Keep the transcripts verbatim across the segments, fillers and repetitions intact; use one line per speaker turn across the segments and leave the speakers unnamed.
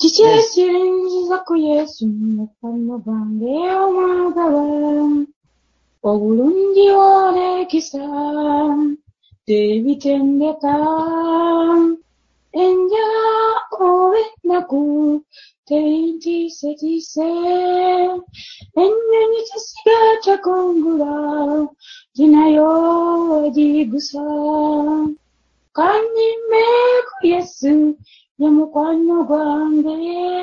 Kiki ekiringiza ku Yesu mukwano gwange omwagala, obulungi olekisa tebitendeka, enjala oba ennaku tebintiisetiise, ennyonyi tesiga tekungula ginayo wegigusa. Kanyime ku Yesu ye mukwano gwange,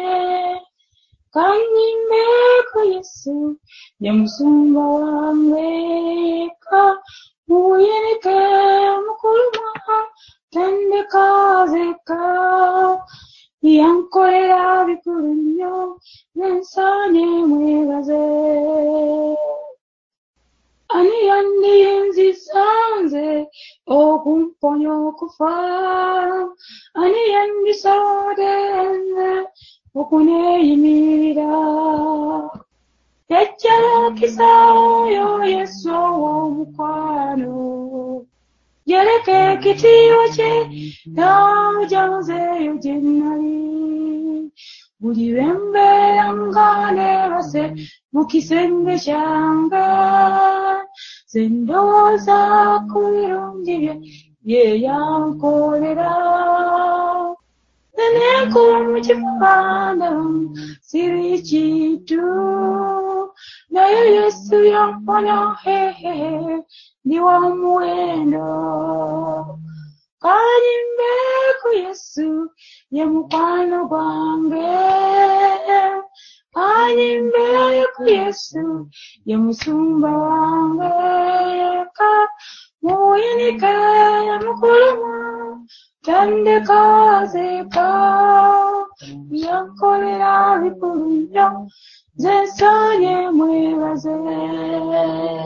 kanyime ku Yesu ye musumba wange, ka muyinike mukuluma tandika zeka, yankolera bikulu nnyo nensaanye mwebaze. Ani yandiyinziza nze okumponya okufa, ani yandisobodde nze okuneeyimirira, yajjalukisa oyo Yesu ow'omukwano, yaleka ekitiibwa kye n'aja nzeeyo gye nnali, buli lwe mbeera nga neebase mu kisenge kyange, ze ndowooza ku birungi bye ye yankolera, nze neenkuba mu kifuba ndabamu siri kintu, naye Yesu yamponya, hehehe ndi wa muwendo. Kanyime ku Yesu ye mukwano gwange, kanyime ku Yesu ye musumba wange, ka muyinike mukuluma tandika zeka, yankolera bikulu nnyo nze nsaanye mwebaze.